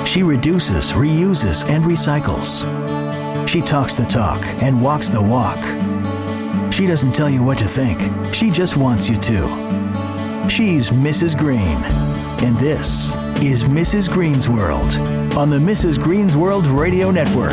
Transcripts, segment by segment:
She reduces, reuses, and recycles. She talks the talk and walks the walk. She doesn't tell you what to think. She just wants you to. She's Mrs. Green. And this is Mrs. Green's World on the Mrs. Green's World Radio Network.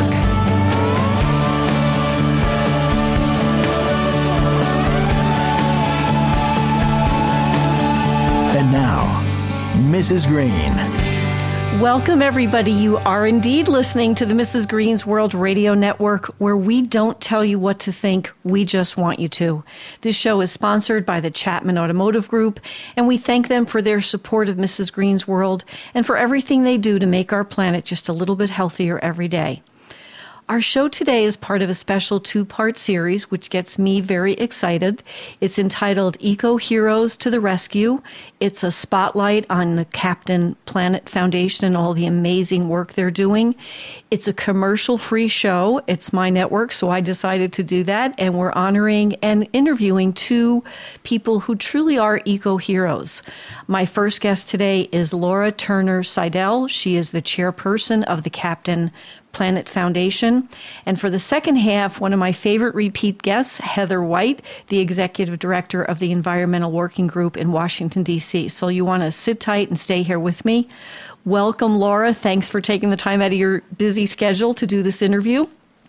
And now, Mrs. Green. Welcome, everybody. You are indeed listening to the Mrs. Green's World Radio Network, where we don't tell you what to think, we just want you to. This show is sponsored by the Chapman Automotive Group, and we thank them for their support of Mrs. Green's World and for everything they do to make our planet just a little bit healthier every day. Our show today is part of a special two-part series, which gets me very excited. It's entitled Eco Heroes to the Rescue. It's a spotlight on the Captain Planet Foundation and all the amazing work they're doing. It's a commercial-free show. It's my network, so I decided to do that. And we're honoring and interviewing two people who truly are eco-heroes. My first guest today is Laura Turner Seidel. She is the chairperson of the Captain Planet Foundation. And for the second half, one of my favorite repeat guests, Heather White, the executive director of the Environmental Working Group in Washington, D.C. So you want to sit tight and stay here with me. Welcome, Laura. Thanks for taking the time out of your busy schedule to do this interview.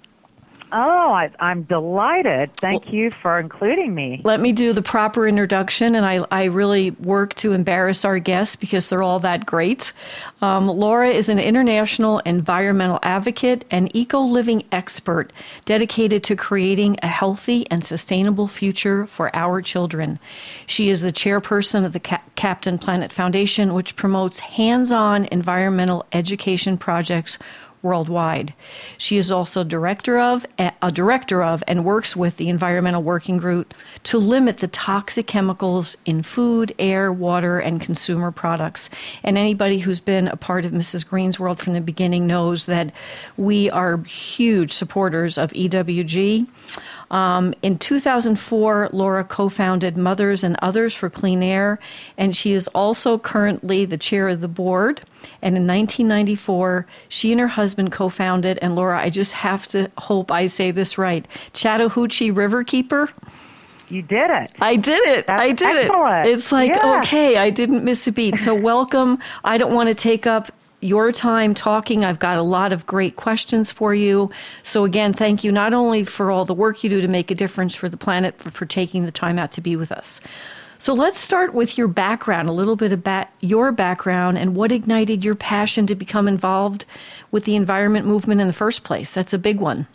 Oh, I'm delighted. Thank you for including me. Let me do the proper introduction, and I really work to embarrass our guests because they're all that great. Laura is an international environmental advocate and eco-living expert dedicated to creating a healthy and sustainable future for our children. She is the chairperson of the Captain Planet Foundation, which promotes hands-on environmental education projects worldwide. She is also a director of and works with the Environmental Working Group to limit the toxic chemicals in food, air, water, and consumer products. And anybody who's been a part of Mrs. Green's World from the beginning knows that we are huge supporters of EWG. In 2004, Laura co-founded Mothers and Others for Clean Air, and she is also currently the chair of the board. And in 1994, she and her husband co-founded, and Laura, I just have to hope I say this right, Chattahoochee Riverkeeper. You did it. I did it. That's I did excellent. it. It's like, yeah. Okay, I didn't miss a beat. So welcome. I don't want to take up your time talking. I've got a lot of great questions for you. So again, thank you not only for all the work you do to make a difference for the planet, but for taking the time out to be with us. So let's start with your background, a little bit about your background and what ignited your passion to become involved with the environment movement in the first place. That's a big one.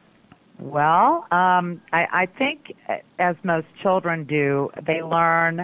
Well, I think, as most children do, they learn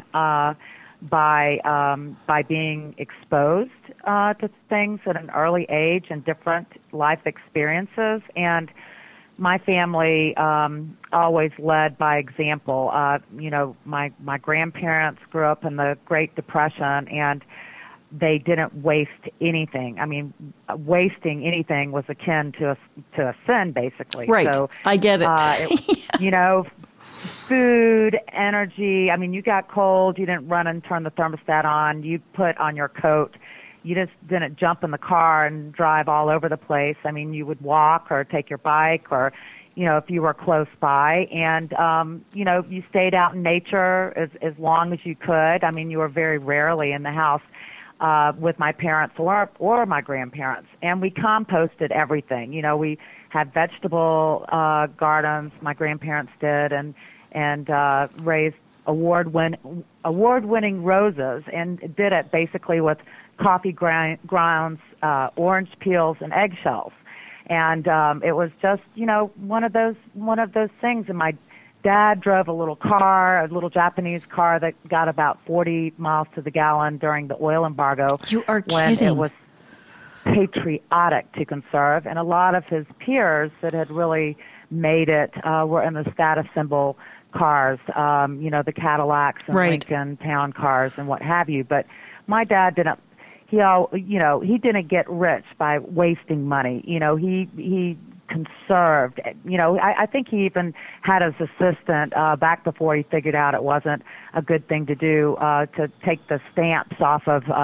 by being exposed to things at an early age and different life experiences. And my family always led by example. My grandparents grew up in the Great Depression, and they didn't waste anything. I mean, wasting anything was akin to a sin, basically. Right. So, I get it. Yeah. Food, energy. I mean, you got cold, you didn't run and turn the thermostat on. You put on your coat. You just didn't jump in the car and drive all over the place. I mean, you would walk or take your bike or, if you were close by. And, you stayed out in nature as long as you could. I mean, you were very rarely in the house with my parents or my grandparents. And we composted everything. We had vegetable gardens, my grandparents did, and raised award-winning roses, and did it basically with coffee grounds, orange peels, and eggshells. And it was just, one of those things. And my dad drove a little Japanese car that got about 40 miles to the gallon during the oil embargo. You are when kidding. It was patriotic to conserve, and a lot of his peers that had really made it were in the status symbol cars, the Cadillacs and right. Lincoln Town cars and what have you. But my dad didn't. He didn't get rich by wasting money. He conserved. I think he even had his assistant back before he figured out it wasn't a good thing to do to take the stamps off of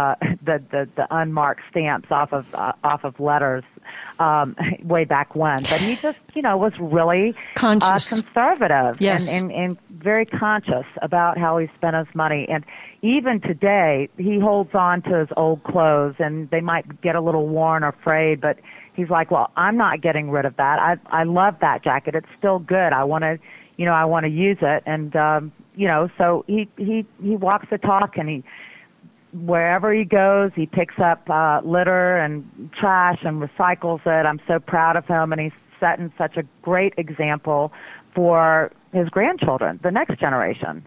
the unmarked stamps off of letters way back when. But he just, was really conservative and very conscious about how he spent his money. And even today, he holds on to his old clothes, and they might get a little worn or frayed, but he's like, well, I'm not getting rid of that. I love that jacket. It's still good. I want to, I want to use it. And, so he walks the talk, and wherever he goes, he picks up litter and trash and recycles it. I'm so proud of him, and he's setting such a great example for his grandchildren, the next generation.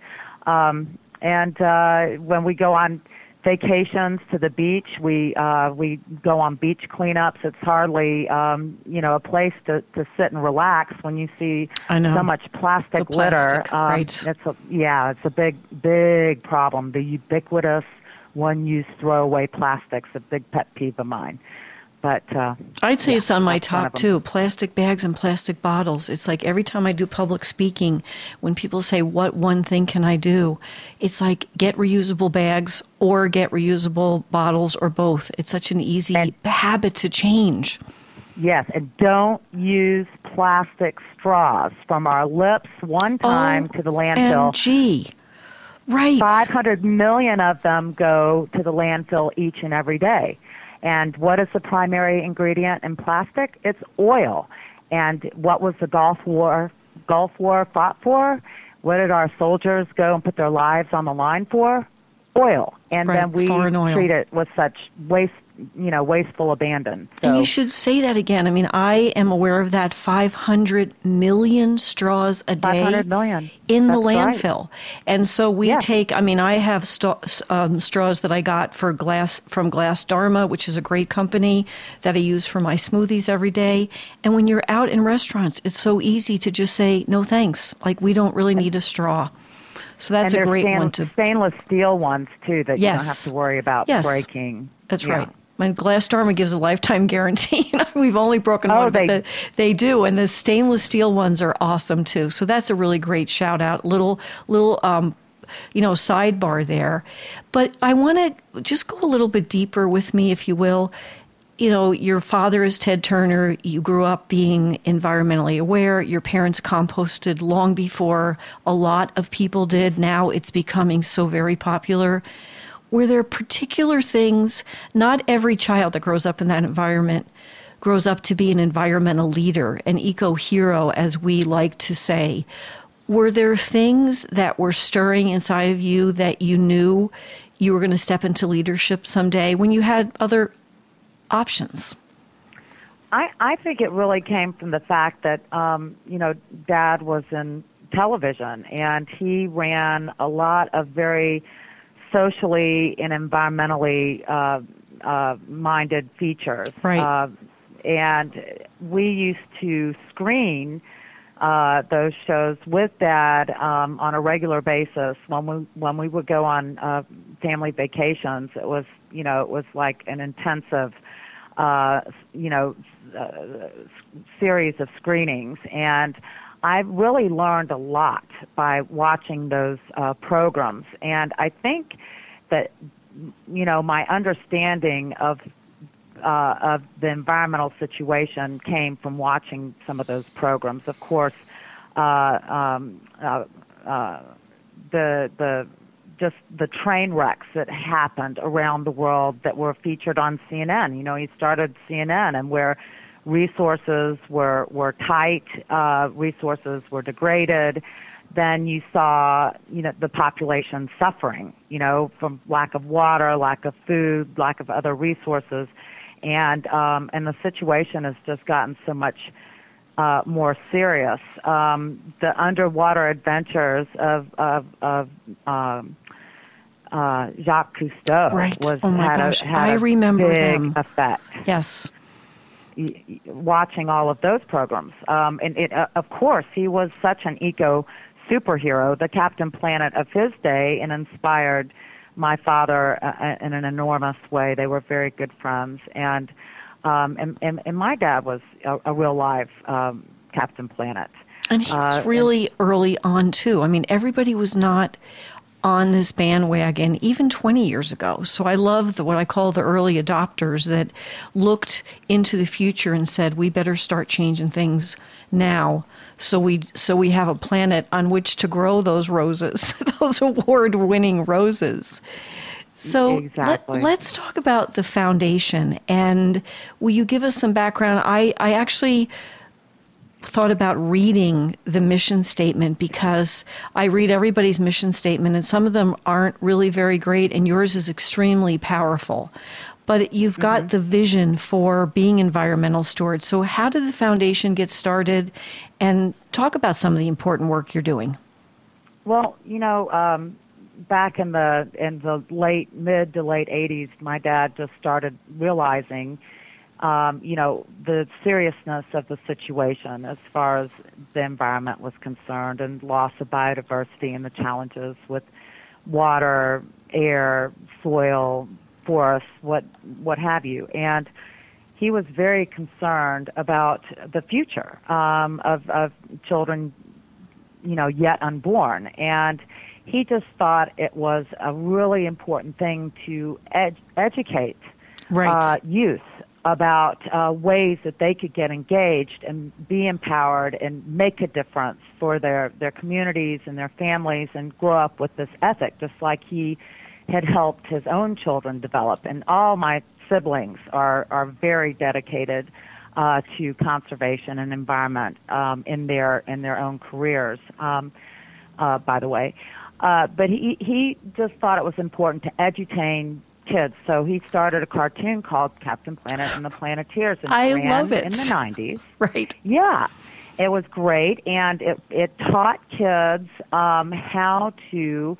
And when we go on vacations to the beach, we go on beach cleanups. It's hardly a place to sit and relax when you see so much plastic litter. Right. It's a big problem. The ubiquitous one-use throwaway plastics, a big pet peeve of mine. But I'd say it's on my top too. Plastic bags and plastic bottles. It's like every time I do public speaking, when people say, "What one thing can I do?" It's like get reusable bags or get reusable bottles or both. It's such an easy habit to change. Yes, and don't use plastic straws from our lips one time to the landfill. OMG. Right. 500 million of them go to the landfill each and every day. And what is the primary ingredient in plastic? It's oil. And what was the Gulf War fought for? What did our soldiers go and put their lives on the line for? Oil. And then we treat it with such wasteful abandon. So, and you should say that again. I mean, I am aware of that 500 million straws a day 500 million. In That's the landfill. Right. And so we take, I have straws that I got from Glass Dharma, which is a great company that I use for my smoothies every day. And when you're out in restaurants, it's so easy to just say, no thanks. Like, we don't really need a straw. So that's a great one to... stainless steel ones, too, that you don't have to worry about breaking. That's right. My Glass Dharma gives a lifetime guarantee. We've only broken one, but they do. And the stainless steel ones are awesome, too. So that's a really great shout-out. Little sidebar there. But I want to just go a little bit deeper with me, if you will. Your father is Ted Turner. You grew up being environmentally aware. Your parents composted long before a lot of people did. Now it's becoming so very popular. Were there particular things? Not every child that grows up in that environment grows up to be an environmental leader, an eco-hero, as we like to say. Were there things that were stirring inside of you that you knew you were going to step into leadership someday when you had other options? I think it really came from the fact that, Dad was in television, and he ran a lot of very socially and environmentally minded features. Right. And we used to screen those shows with Dad on a regular basis when we would go on family vacations. It was like an intensive series of screenings, and I really learned a lot by watching those programs. And I think that my understanding of the environmental situation came from watching some of those programs. Of course, the train wrecks that happened around the world that were featured on CNN. He started CNN, and where resources were tight, resources were degraded, then you saw, the population suffering, from lack of water, lack of food, lack of other resources. And the situation has just gotten so much more serious. The underwater adventures of Jacques Cousteau had a big effect. Yes. Watching all of those programs. Of course, he was such an eco superhero, the Captain Planet of his day, and inspired my father in an enormous way. They were very good friends. And my dad was a real live Captain Planet. And he was really early on, too. I mean, everybody was not on this bandwagon even 20 years ago. So I love what I call the early adopters that looked into the future and said, we better start changing things now so we have a planet on which to grow those roses, those award-winning roses. So exactly. Let's talk about the foundation. And will you give us some background? I actually thought about reading the mission statement because I read everybody's mission statement and some of them aren't really very great and yours is extremely powerful. But you've got the vision for being environmental stewards. So how did the foundation get started? And talk about some of the important work you're doing. Well, back in the mid to late 80s, my dad just started realizing the seriousness of the situation as far as the environment was concerned and loss of biodiversity and the challenges with water, air, soil, forests, what have you. And he was very concerned about the future of children, yet unborn. And he just thought it was a really important thing to educate youth about ways that they could get engaged and be empowered and make a difference for their communities and their families and grow up with this ethic, just like he had helped his own children develop. And all my siblings are very dedicated to conservation and environment in their own careers, by the way. But he just thought it was important to edutain kids. So he started a cartoon called Captain Planet and the Planeteers. And I love it. In the 90s. Right. Yeah. It was great. And it taught kids how to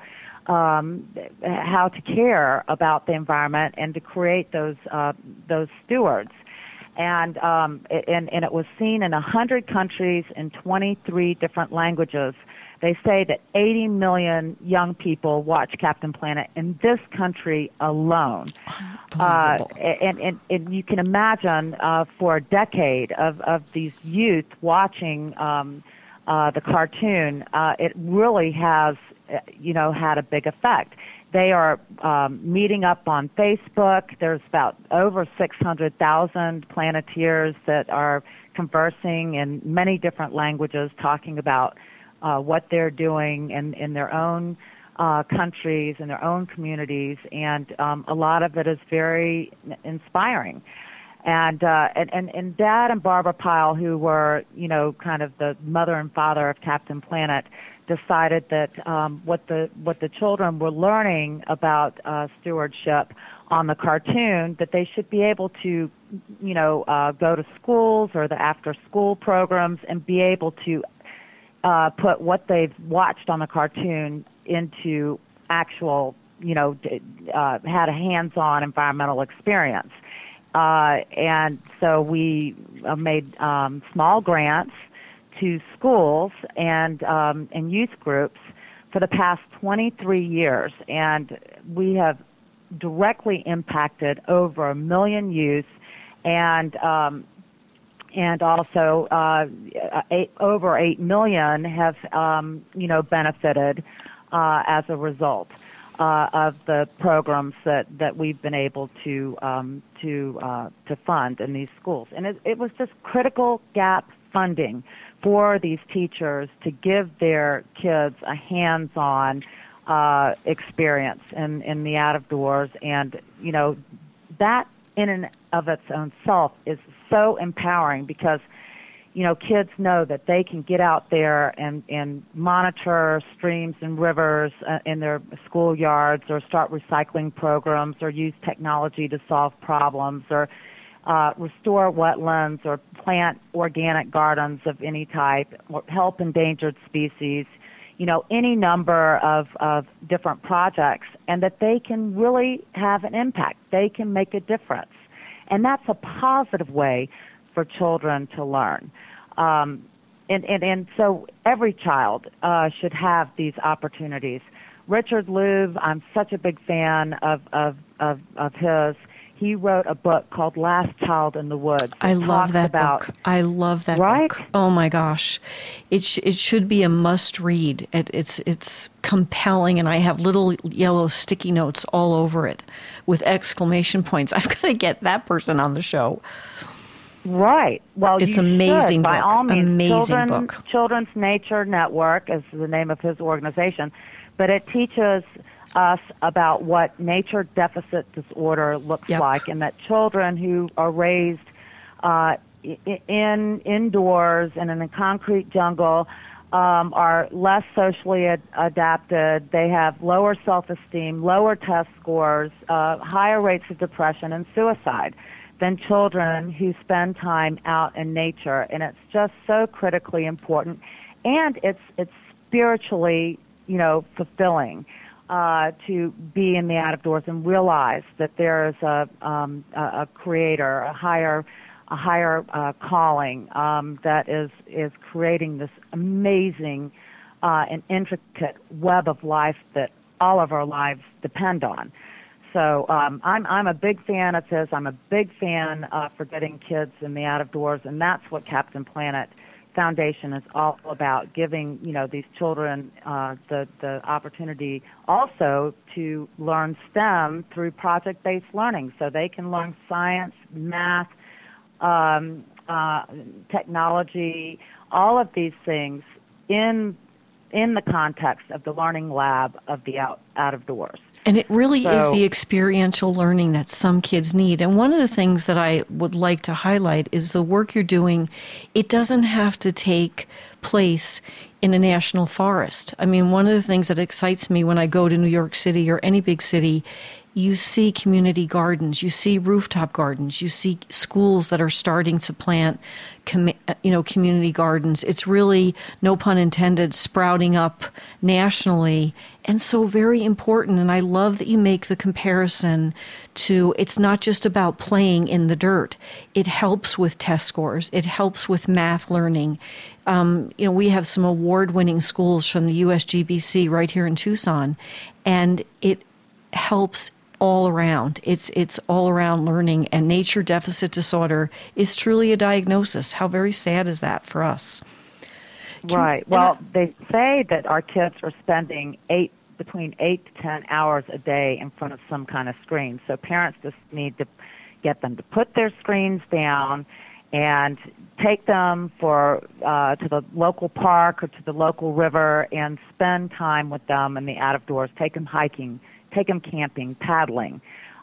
care about the environment and to create those stewards. And it was seen in 100 countries in 23 different languages. They say that 80 million young people watch Captain Planet in this country alone. And you can imagine for a decade of these youth watching the cartoon, it really has, had a big effect. They are meeting up on Facebook. There's about over 600,000 Planeteers that are conversing in many different languages, talking about what they're doing in their own countries and their own communities, and a lot of it is very inspiring. And Dad and Barbara Pyle, who were kind of the mother and father of Captain Planet, decided that what the children were learning about stewardship on the cartoon, that they should be able to go to schools or the after school programs and be able to put what they've watched on the cartoon into actual, had a hands-on environmental experience. And so we made small grants to schools and youth groups for the past 23 years. And we have directly impacted over 1 million youth and also over 8 million have benefited as a result of the programs that we've been able to fund in these schools. And it was just critical gap funding for these teachers to give their kids a hands-on experience in the out of doors, and that in and of its own self is so empowering because kids know that they can get out there and monitor streams and rivers in their schoolyards, or start recycling programs, or use technology to solve problems, or restore wetlands, or plant organic gardens of any type, or help endangered species, any number of different projects, and that they can really have an impact. They can make a difference. And that's a positive way for children to learn. And so every child should have these opportunities. Richard Louv, I'm such a big fan of his. he wrote a book called Last Child in the Woods. I love that book. I love that book. Oh my gosh, it should be a must read. It's compelling, and I have little yellow sticky notes all over it with exclamation points. I've got to get that person on the show. Right. Well, it's you amazing should, by book. all means. Amazing book. Children's Nature Network is the name of his organization, but it teaches us about what nature deficit disorder looks like, and that children who are raised indoors and in a concrete jungle are less socially adapted. They have lower self-esteem, lower test scores, higher rates of depression and suicide than children who spend time out in nature. And it's just so critically important, and it's spiritually, fulfilling to be in the out of doors and realize that there is a creator, a higher calling that is creating this amazing and intricate web of life that all of our lives depend on. So I'm a big fan of his. I'm a big fan for getting kids in the out of doors, and that's what Captain Planet Foundation is all about, giving these children the opportunity also to learn STEM through project-based learning, so they can learn science, math, technology, all of these things in the context of the learning lab of the out of doors. And it really is the experiential learning that some kids need. And one of the things that I would like to highlight is the work you're doing. It doesn't have to take place in a national forest. I mean, one of the things that excites me when I go to New York City or any big city, you see community gardens, you see rooftop gardens, you see schools that are starting to plant, community gardens. It's really, no pun intended, sprouting up nationally, and so very important. And I love that you make the comparison to, it's not just about playing in the dirt. It helps with test scores. It helps with math learning. We have some award-winning schools from the USGBC right here in Tucson, and it helps all around. It's all around learning, and nature deficit disorder is truly a diagnosis. How very sad is that for us? Right. Well, they say that our kids are spending between 8 to 10 hours a day in front of some kind of screen. So parents just need to get them to put their screens down and take them to the local park or to the local river and spend time with them in the out of doors. Take them hiking, take them camping, paddling,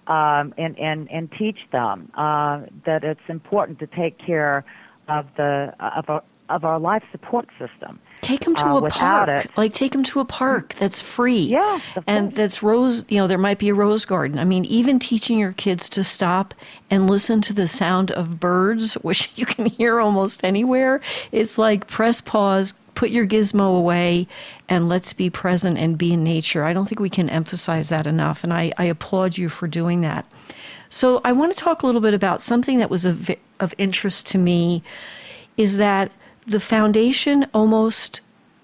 and teach them that it's important to take care of our life support system. Take them to a park. Take them to a park that's free. Yeah. And that's there might be a rose garden. I mean, even teaching your kids to stop and listen to the sound of birds, which you can hear almost anywhere. It's like press pause, put your gizmo away, and let's be present and be in nature. I don't think we can emphasize that enough, and I applaud you for doing that. So I want to talk a little bit about something that was of interest to me, is that the foundation almost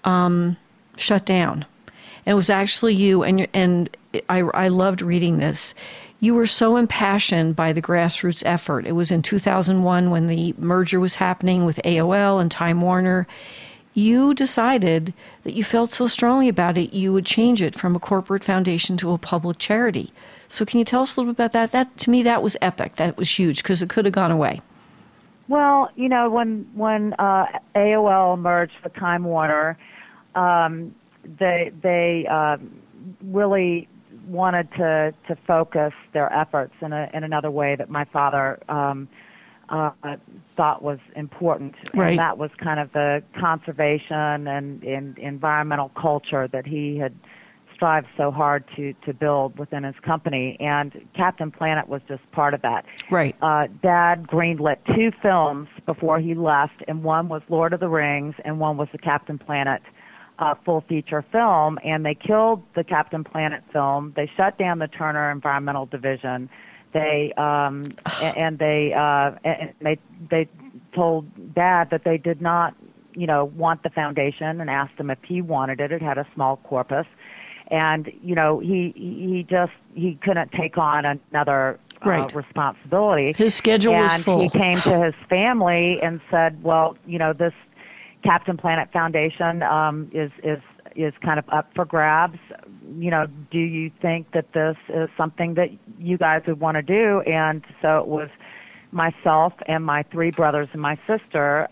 shut down. And it was actually you, and I loved reading this. You were so impassioned by the grassroots effort. It was in 2001 when the merger was happening with AOL and Time Warner. You decided that you felt so strongly about it, you would change it from a corporate foundation to a public charity. So can you tell us a little bit about that? That, to me, that was epic. That was huge because it could have gone away. Well, when AOL merged with Time Warner, they really wanted to focus their efforts in another way that my father thought was important. Right. And that was kind of the conservation and environmental culture that he had strived so hard to build within his company, and Captain Planet was just part of that. Right. Dad greenlit 2 films before he left, and one was Lord of the Rings, and one was the Captain Planet full feature film, and they killed the Captain Planet film. They shut down the Turner Environmental Division. They they told Dad that they did not, want the foundation, and asked him if he wanted it. It had a small corpus. And, he couldn't take on another Right. responsibility. His schedule was full. And he came to his family and said, well, this Captain Planet Foundation is kind of up for grabs. Do you think that this is something that you guys would want to do? And so it was myself and my 3 brothers and my sister,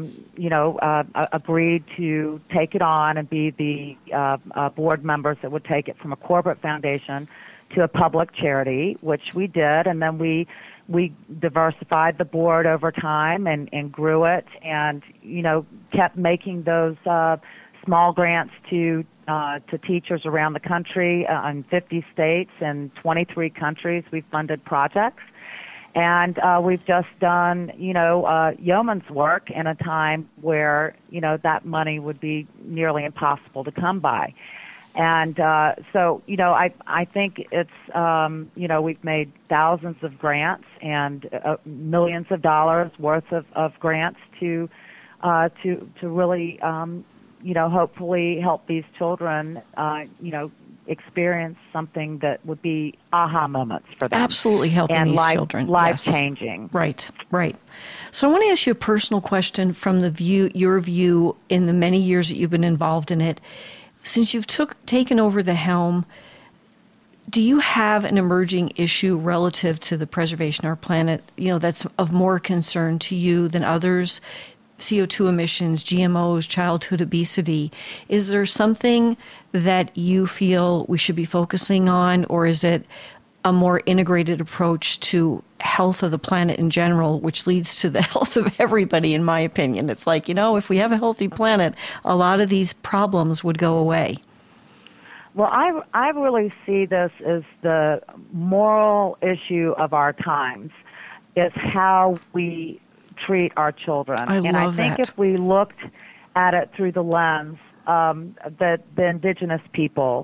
agreed to take it on and be the board members that would take it from a corporate foundation to a public charity, which we did. And then we diversified the board over time and grew it and, kept making those small grants to teachers around the country in 50 states and 23 countries. We funded projects. And we've just done, yeoman's work in a time where, that money would be nearly impossible to come by. And so, I think it's, we've made thousands of grants and millions of dollars worth of grants to really, hopefully help these children, experience something that would be aha moments for them. Absolutely helping and these children. Life-changing. Yes. Right. So I want to ask you a personal question from your view in the many years that you've been involved in it. Since you've taken over the helm, do you have an emerging issue relative to the preservation of our planet, that's of more concern to you than others? CO2 emissions, GMOs, childhood obesity. Is there something that you feel we should be focusing on, or is it a more integrated approach to health of the planet in general, which leads to the health of everybody, in my opinion? It's like, if we have a healthy planet, a lot of these problems would go away. Well, I really see this as the moral issue of our times. It's how we treat our children. I think if we looked at it through the lens that the indigenous people,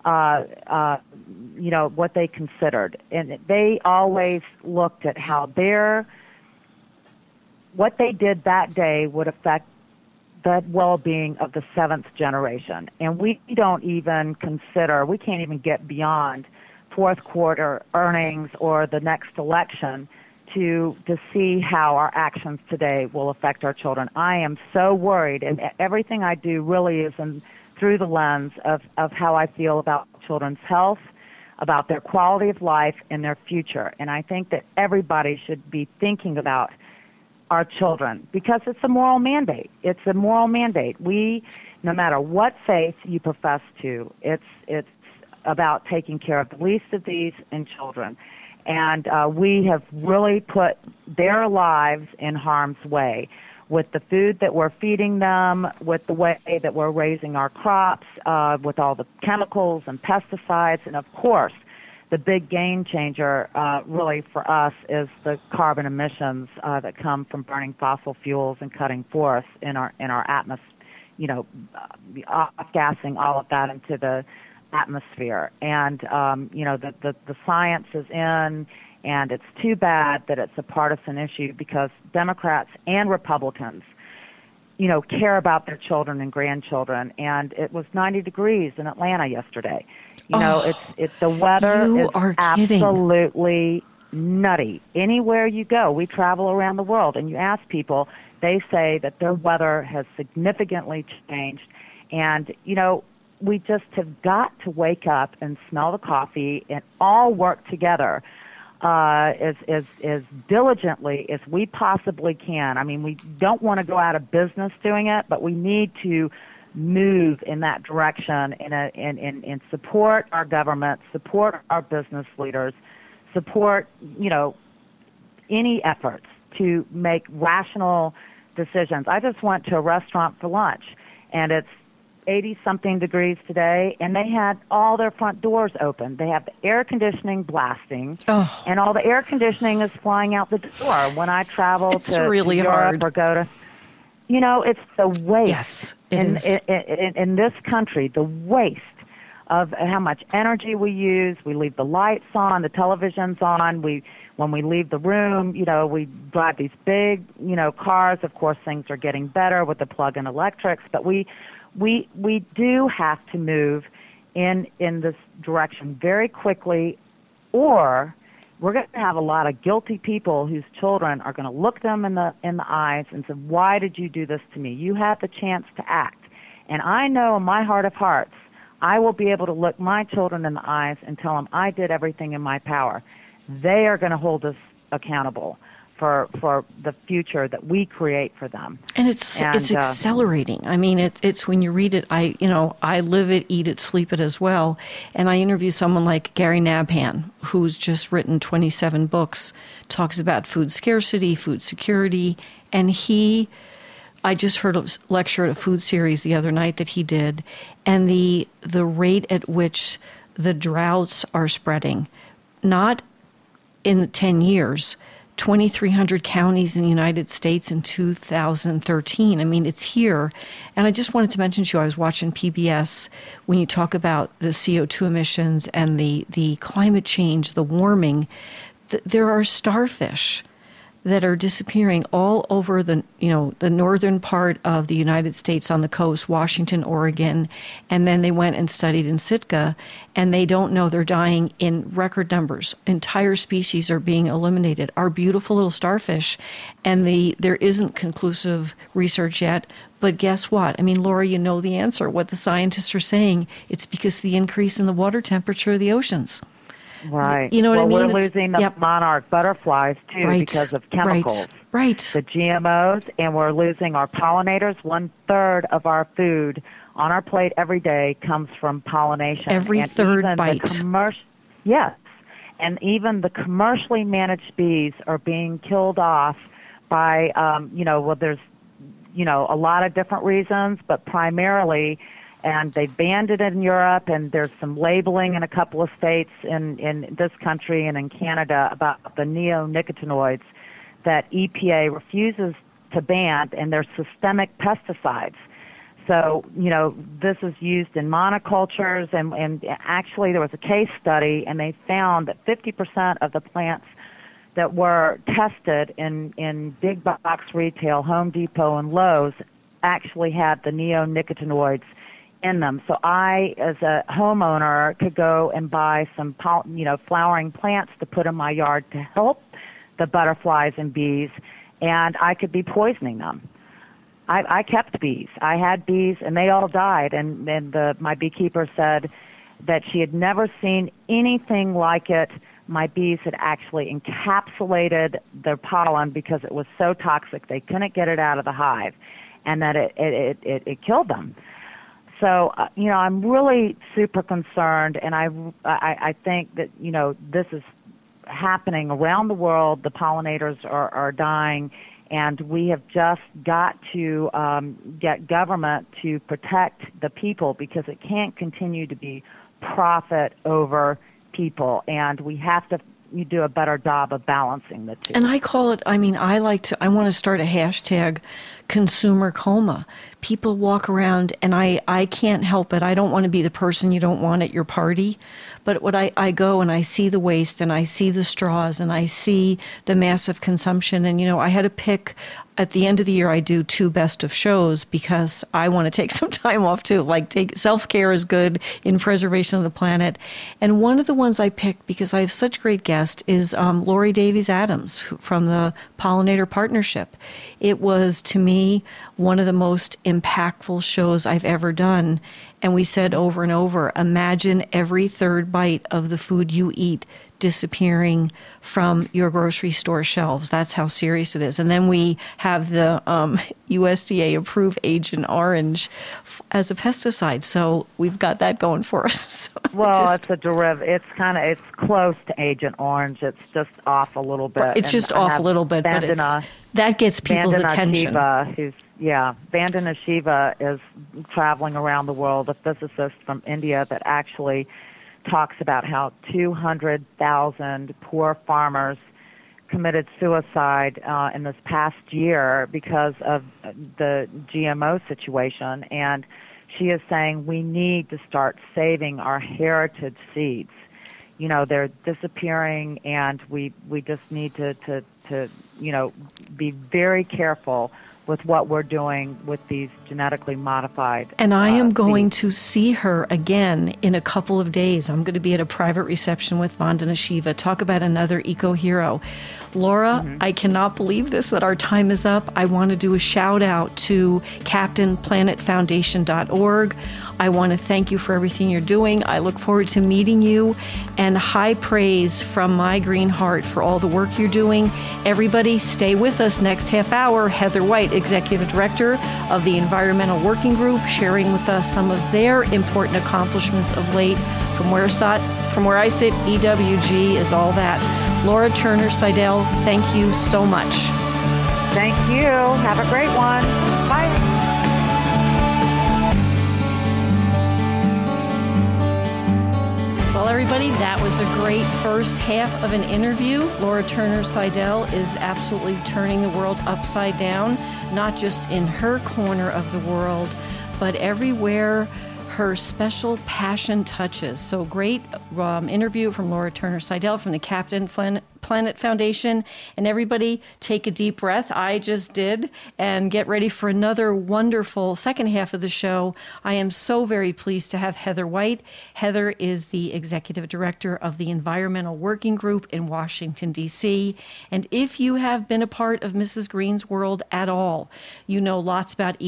what they considered, and they always looked at how what they did that day would affect the well-being of the 7th generation. And we don't even consider, we can't even get beyond fourth quarter earnings or the next election to see how our actions today will affect our children. I am so worried, and everything I do really is through the lens of how I feel about children's health, about their quality of life, and their future. And I think that everybody should be thinking about our children because it's a moral mandate. It's a moral mandate. No matter what faith you profess to, it's about taking care of the least of these and children. And we have really put their lives in harm's way with the food that we're feeding them, with the way that we're raising our crops, with all the chemicals and pesticides. And, of course, the big game changer really for us is the carbon emissions that come from burning fossil fuels and cutting forests in our atmosphere, off-gassing all of that into the atmosphere. And, the science is in, and it's too bad that it's a partisan issue because Democrats and Republicans, care about their children and grandchildren. And it was 90 degrees in Atlanta yesterday. It's the weather is absolutely nutty. Anywhere you go, we travel around the world, and you ask people, they say that their weather has significantly changed. And, we just have got to wake up and smell the coffee and all work together as diligently as we possibly can. I mean, we don't want to go out of business doing it, but we need to move in that direction and support our government, support our business leaders, support, any efforts to make rational decisions. I just went to a restaurant for lunch, and it's 80-something degrees today, and they had all their front doors open. They have the air conditioning blasting, and all the air conditioning is flying out the door. When I travel to really Europe hard. or go to, it's the waste. Yes, it is. In this country, the waste of how much energy we use. We leave the lights on, the television's on. When we leave the room, we drive these big, cars. Of course, things are getting better with the plug-in electrics, but we do have to move in this direction very quickly, or we're going to have a lot of guilty people whose children are going to look them in the eyes and say, why did you do this to me? You had the chance to act. And I know in my heart of hearts, I will be able to look my children in the eyes and tell them I did everything in my power. They are going to hold us accountable for the future that we create for them. And it's accelerating. I mean, it's when you read it, I live it, eat it, sleep it as well. And I interview someone like Gary Nabhan, who's just written 27 books, talks about food scarcity, food security, and I just heard a lecture at a food series the other night that he did, and the rate at which the droughts are spreading, not in 10 years, 2,300 counties in the United States in 2013. I mean, it's here. And I just wanted to mention to you, I was watching PBS when you talk about the CO2 emissions and the climate change, the warming. There are starfish that are disappearing all over the northern part of the United States on the coast, Washington, Oregon, and then they went and studied in Sitka, and they don't know, they're dying in record numbers. Entire species are being eliminated. Our beautiful little starfish, and there isn't conclusive research yet, but guess what? I mean, Laura, you know the answer. What the scientists are saying, it's because of the increase in the water temperature of the oceans. Right. You know what I mean? We're losing the monarch butterflies, too, because of chemicals. Right. The GMOs, and we're losing our pollinators. 1/3 of our food on our plate every day comes from pollination. Every third bite. Yes. And even the commercially managed bees are being killed off by, there's, a lot of different reasons, but primarily, and they banned it in Europe, and there's some labeling in a couple of states in this country and in Canada about the neonicotinoids that EPA refuses to ban, and they're systemic pesticides. So, this is used in monocultures, and actually there was a case study, and they found that 50% of the plants that were tested in big box retail, Home Depot and Lowe's, actually had the neonicotinoids in them. So I, as a homeowner, could go and buy some, flowering plants to put in my yard to help the butterflies and bees, and I could be poisoning them. I kept bees. I had bees, and they all died. And my beekeeper said that she had never seen anything like it. My bees had actually encapsulated their pollen because it was so toxic they couldn't get it out of the hive, and that it killed them. So, I'm really super concerned, and I think that, this is happening around the world. The pollinators are dying, and we have just got to get government to protect the people, because it can't continue to be profit over people, and we have to do a better job of balancing the two. And I call it, I want to start a hashtag, consumer coma. People walk around, and I can't help it. I don't want to be the person you don't want at your party. But when I go and I see the waste, and I see the straws, and I see the massive consumption, and, I had to pick, at the end of the year, I do 2 best of shows because I want to take some time off too. Self-care is good in preservation of the planet. And one of the ones I picked, because I have such great guests, is Lori Davies Adams from the Pollinator Partnership. It was, to me, one of the most impactful shows I've ever done. And we said over and over, imagine every third bite of the food you eat disappearing from your grocery store shelves. That's how serious it is. And then we have the USDA approved Agent Orange as a pesticide. So we've got that going for us. So it's a derivative. It's close to Agent Orange. It's just off a little bit. It's just off a little bit, but that gets people's attention. Vandana Shiva is traveling around the world, a physicist from India that actually talks about how 200,000 poor farmers committed suicide in this past year because of the GMO situation. And she is saying we need to start saving our heritage seeds. They're disappearing, and we just need to be very careful with what we're doing with these genetically modified. And I am going seeds. to see her again in a couple of days. I'm going to be at a private reception with Vandana Shiva. Talk about another eco-hero. Laura, I cannot believe this, that our time is up. I want to do a shout out to CaptainPlanetFoundation.org. I want to thank you for everything you're doing. I look forward to meeting you, and high praise from my green heart for all the work you're doing. Everybody stay with us next half hour. Heather White, Executive Director of the Environmental Working Group, sharing with us some of their important accomplishments of late. From where I sit, EWG is all that. Laura Turner Seidel, thank you so much. Thank you. Have a great one. Bye. Well, everybody, that was a great first half of an interview. Laura Turner Seidel is absolutely turning the world upside down, not just in her corner of the world, but everywhere her special passion touches. So great interview from Laura Turner Seidel from the Captain Planet Foundation. And everybody take a deep breath. I just did. And get ready for another wonderful second half of the show. I am so very pleased to have Heather White. Heather is the Executive Director of the Environmental Working Group in Washington, D.C. And if you have been a part of Mrs. Green's world at all, you know lots about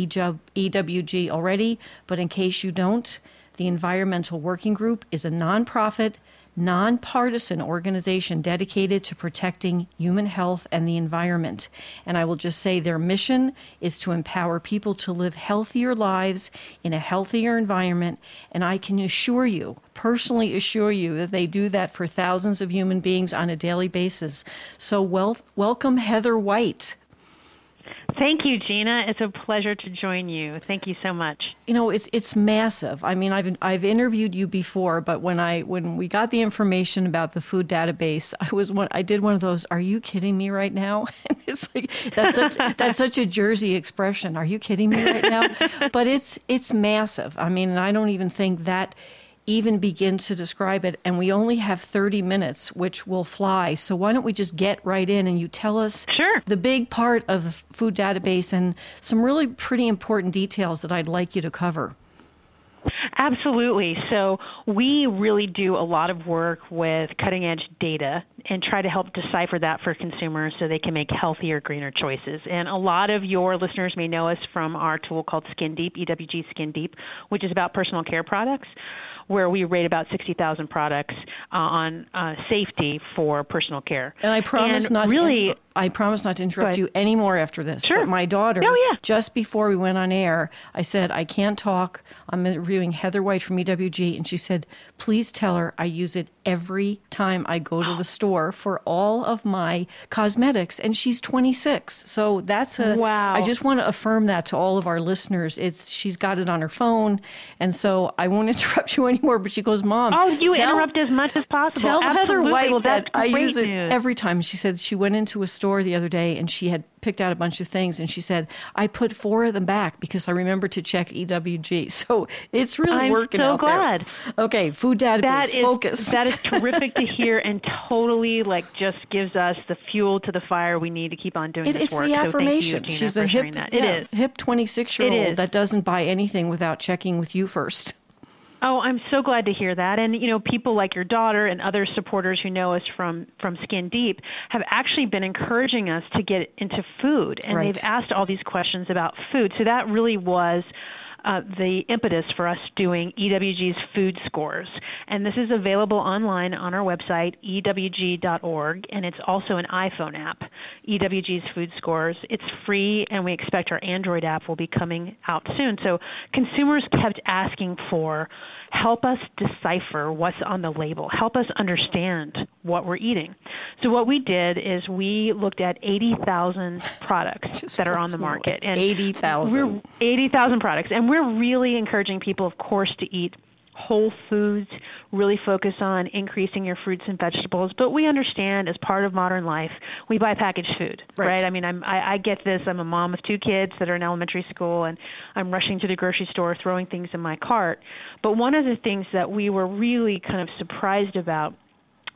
EWG already. But in case you don't, the Environmental Working Group is a nonprofit, nonpartisan organization dedicated to protecting human health and the environment. And I will just say their mission is to empower people to live healthier lives in a healthier environment. And I can personally assure you that they do that for thousands of human beings on a daily basis. So welcome, Heather White. Thank you, Gina. It's a pleasure to join you. Thank you so much. You know, it's massive. I mean, I've interviewed you before, but when we got the information about the food database, I did one of those. Are you kidding me right now? It's like that's such a Jersey expression. Are you kidding me right now? But it's massive. I mean, I don't even think that even begin to describe it, and we only have 30 minutes, which will fly. So why don't we just get right in and you tell us the big part of the food database and some really pretty important details that I'd like you to cover. Absolutely. So we really do a lot of work with cutting-edge data and try to help decipher that for consumers so they can make healthier, greener choices. And a lot of your listeners may know us from our tool called Skin Deep, EWG Skin Deep, which is about personal care products, where we rate about 60,000 products on safety for personal care. And I promise not to interrupt you anymore after this. Sure. But my daughter, just before we went on air, I said, I can't talk. I'm interviewing Heather White from EWG. And she said, please tell her I use it every time I go to the store for all of my cosmetics. And she's 26. So that's wow. I just want to affirm that to all of our listeners. She's got it on her phone. And so I won't interrupt you anymore. But she goes, Mom. Oh, you interrupt as much as possible. Tell Heather White that I use it news. every time. She said she went into a store the other day and she had picked out a bunch of things, and she said, I put 4 of them back because I remembered to check EWG. So it's really working out there. I'm so glad. Okay, food database, focus. That is terrific to hear and totally just gives us the fuel to the fire we need to keep on doing this work. It's the affirmation. So thank you, Gina, she's for a sharing that. It is. hip 26-year-old that doesn't buy anything without checking with you first. Oh, I'm so glad to hear that. And, people like your daughter and other supporters who know us from Skin Deep have actually been encouraging us to get into food. And they've asked all these questions about food. So that really was the impetus for us doing EWG's Food Scores. And this is available online on our website, ewg.org, and it's also an iPhone app, EWG's Food Scores. It's free, and we expect our Android app will be coming out soon. So consumers kept asking for, help us decipher what's on the label. Help us understand what we're eating. So what we did is we looked at 80,000 products that are on the market. 80,000. 80,000 products. And we're really encouraging people, of course, to eat whole foods, really focus on increasing your fruits and vegetables. But we understand as part of modern life, we buy packaged food, right? I mean, I get this. I'm a mom of 2 kids that are in elementary school, and I'm rushing to the grocery store, throwing things in my cart. But one of the things that we were really kind of surprised about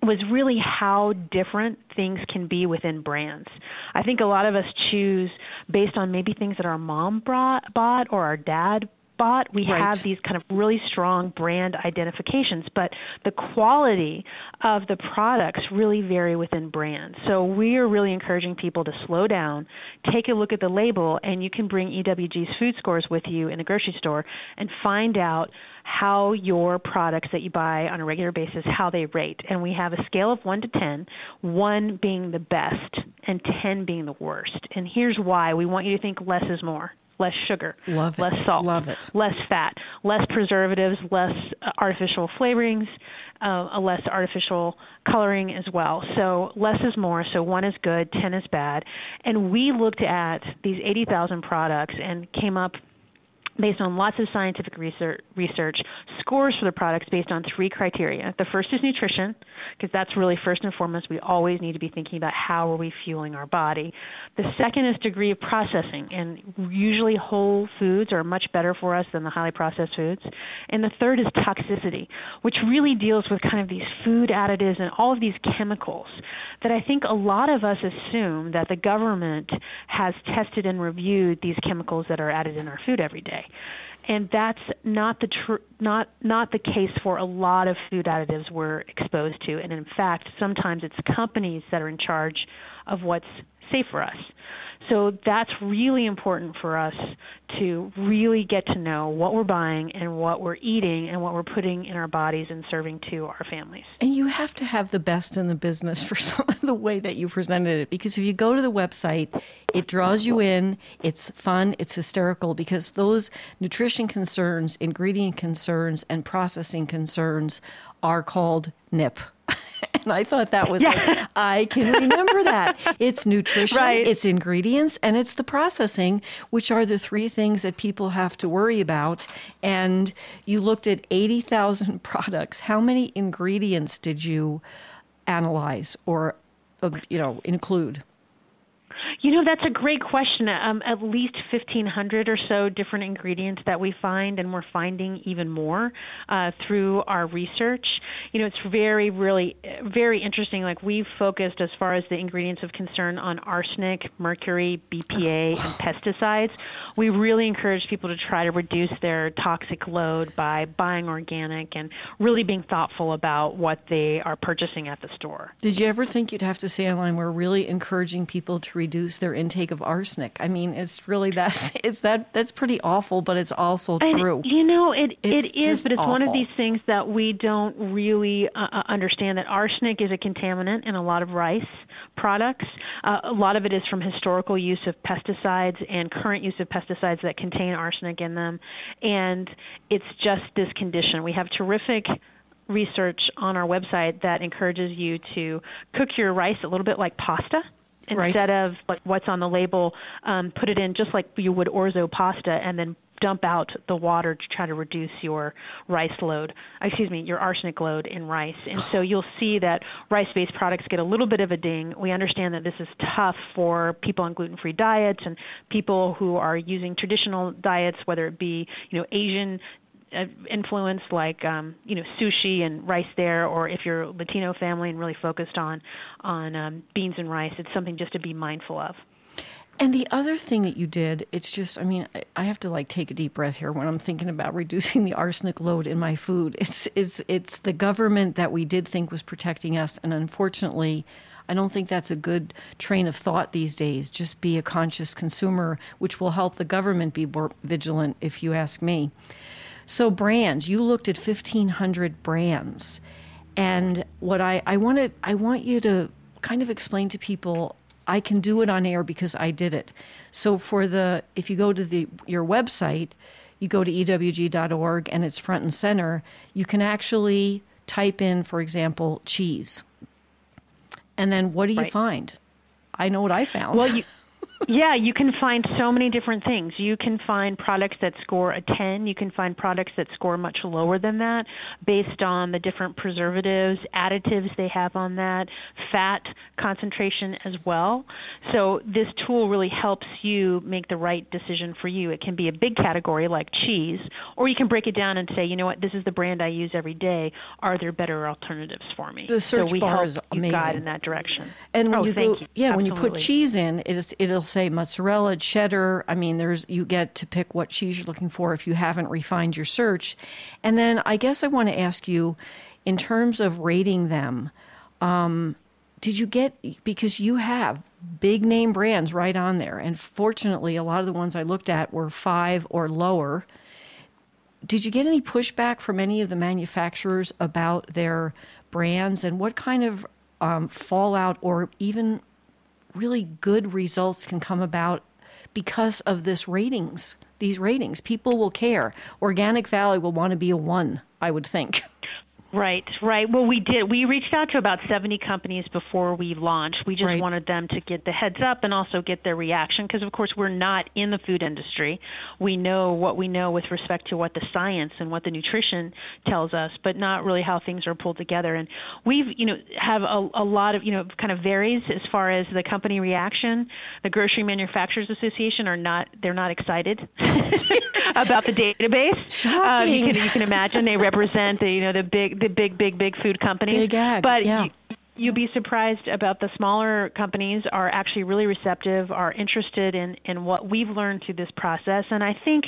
was really how different things can be within brands. I think a lot of us choose based on maybe things that our mom bought or our dad bought. We have these kind of really strong brand identifications, but the quality of the products really vary within brands. So we are really encouraging people to slow down, take a look at the label, and you can bring EWG's food scores with you in the grocery store and find out how your products that you buy on a regular basis, how they rate. And we have a scale of 1 to 10, 1 being the best and 10 being the worst. And here's why. We want you to think less is more. Less sugar, less salt, less fat, less preservatives, less artificial flavorings, less artificial coloring as well. So less is more. So 1 is good, 10 is bad. And we looked at these 80,000 products and came up, based on lots of scientific research, scores for the products based on 3 criteria. The first is nutrition, because that's really first and foremost. We always need to be thinking about how are we fueling our body. The second is degree of processing, and usually whole foods are much better for us than the highly processed foods. And the third is toxicity, which really deals with kind of these food additives and all of these chemicals that I think a lot of us assume that the government has tested and reviewed these chemicals that are added in our food every day. And that's not the case for a lot of food additives we're exposed to. And in fact, sometimes it's companies that are in charge of what's safe for us. So that's really important for us to really get to know what we're buying and what we're eating and what we're putting in our bodies and serving to our families. And you have to have the best in the business for some of the way that you presented it, because if you go to the website, it draws you in, it's fun, it's hysterical, because those nutrition concerns, ingredient concerns, and processing concerns are called NIP. And I thought that was, I can remember that. It's nutrition, it's ingredients, and it's the processing, which are the 3 things that people have to worry about. And you looked at 80,000 products. How many ingredients did you analyze or, include? That's a great question. At least 1,500 or so different ingredients that we find, and we're finding even more through our research. It's really very interesting. Like, we've focused, as far as the ingredients of concern, on arsenic, mercury, BPA, and pesticides. We really encourage people to try to reduce their toxic load by buying organic and really being thoughtful about what they are purchasing at the store. Did you ever think you'd have to say online, we're really encouraging people to reduce their intake of arsenic? I mean, it's really that's pretty awful, but it's also true. It is, but it's awful. One of these things that we don't really understand, that arsenic is a contaminant in a lot of rice products. A lot of it is from historical use of pesticides and current use of pesticides that contain arsenic in them, and it's just this condition. We have terrific research on our website that encourages you to cook your rice a little bit like pasta. Instead of like what's on the label, put it in just like you would orzo pasta, and then dump out the water to try to reduce your your arsenic load in rice. And so you'll see that rice-based products get a little bit of a ding. We understand that this is tough for people on gluten-free diets and people who are using traditional diets, whether it be, Asian influence like sushi and rice there, or if you're a Latino family and really focused on beans and rice, it's something just to be mindful of. And the other thing that you did, it's just, I have to take a deep breath here when I'm thinking about reducing the arsenic load in my food. It's the government that we did think was protecting us, and unfortunately, I don't think that's a good train of thought these days. Just be a conscious consumer, which will help the government be more vigilant, if you ask me. So brands, you looked at 1,500 brands, and what I want you to kind of explain to people. I can do it on air because I did it. So if you go to your website, you go to ewg.org, and it's front and center. You can actually type in, for example, cheese, and then what do you find? I know what I found. Well, Yeah, you can find so many different things. You can find products that score a 10. You can find products that score much lower than that based on the different preservatives, additives they have on that, fat concentration as well. So this tool really helps you make the right decision for you. It can be a big category like cheese, or you can break it down and say, you know what, this is the brand I use every day. Are there better alternatives for me? The search bar is amazing. Guide in that direction. And when when you put cheese in, it'll say mozzarella, cheddar. I mean, you get to pick what cheese you're looking for if you haven't refined your search. And then I guess I want to ask you, in terms of rating them, did you get, because you have big name brands right on there, and fortunately a lot of the ones I looked at were 5 or lower. Did you get any pushback from any of the manufacturers about their brands, and what kind of fallout or even really good results can come about because of these ratings? People will care. Organic Valley will want to be a 1, I would think. Right. Well, we did. We reached out to about 70 companies before we launched. We just wanted them to get the heads up and also get their reaction because, of course, we're not in the food industry. We know what we know with respect to what the science and what the nutrition tells us, but not really how things are pulled together. And we've, have a lot of, kind of varies as far as the company reaction. The Grocery Manufacturers Association they're not excited about the database. Shocking. You can imagine they represent the big food companies. Big ag, but yeah. You'd be surprised about the smaller companies are actually really receptive, are interested in what we've learned through this process. And I think